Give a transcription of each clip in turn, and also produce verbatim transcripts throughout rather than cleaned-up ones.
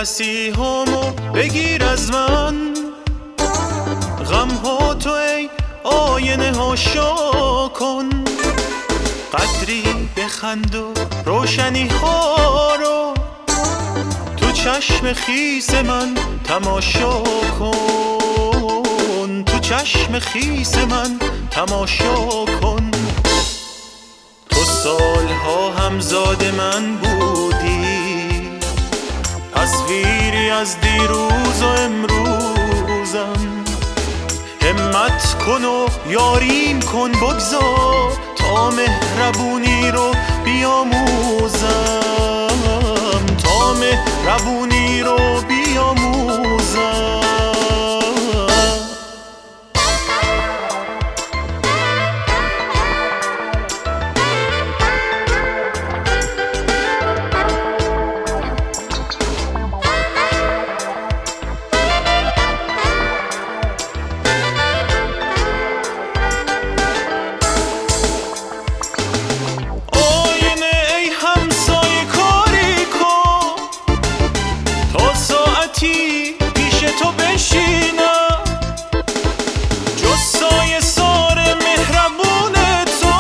پسی همو بگیر از من، غم ها تو ای آینه ها شا کن، قدری بخند و روشنی ها رو تو چشم خیس من تماشا کن، تو چشم خیس من تماشا کن. تو سالها همزاد من بودی، تصویری از دیروز و امروزم، همت کن و یاریم کن، بگذار تا مهربونی رو بیاموزم، تا مهربونی رو بیاموزم. پیش تو بنشینم، جز سایه سار مهربون تو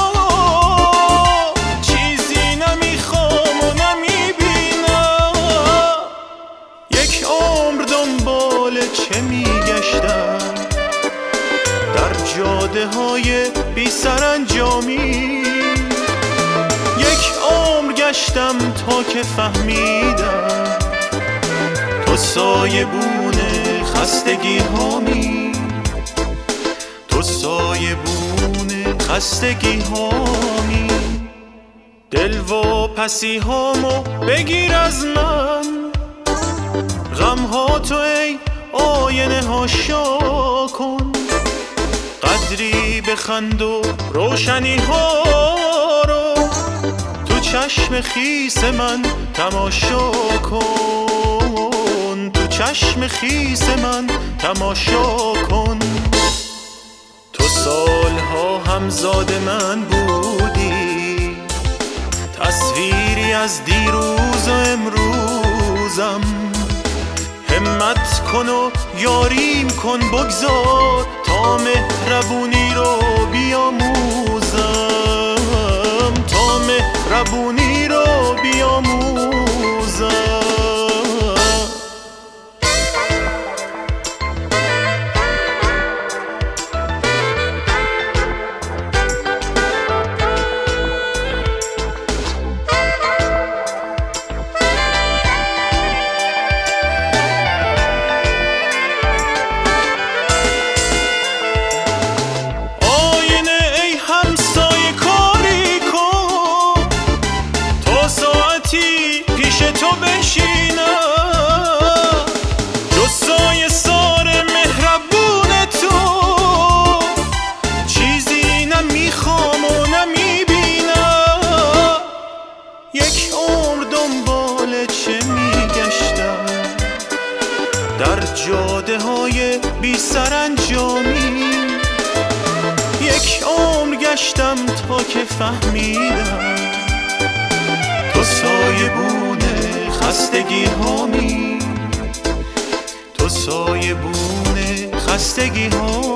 چیزی نمیخوام و نمیبینم. یک عمر دنبال چه میگشتم در جاده های بی سرانجامی، یک عمر گشتم تا که فهمیدم تو سایبون خستگی هامی، تو سایبون خستگی هامی. دل و پسی هامو بگیر از من، غم ها تو ای آینه ها شا کن، قدری بخند و روشنی ها رو تو چشم خیس من تماشا کن، تو چشم خیس من تماشا کن. تو سالها همزاد من بودی، تصویری از دیروز و امروزم، همت کن و یاریم کن، بگذار تا مهربونی رو بیاموزم، تا مهربونی رو بیاموزم. پیش تو بنشینم، جز سایه سار مهربون تو چیزی نمیخوام و نمیبینم. یک عمر دنبال چه میگشتم در جاده های بی سرانجامی، یک عمر گشتم تا که فهمیدم تو سایبون خستگی هامی، تو سایبون خستگی هامی.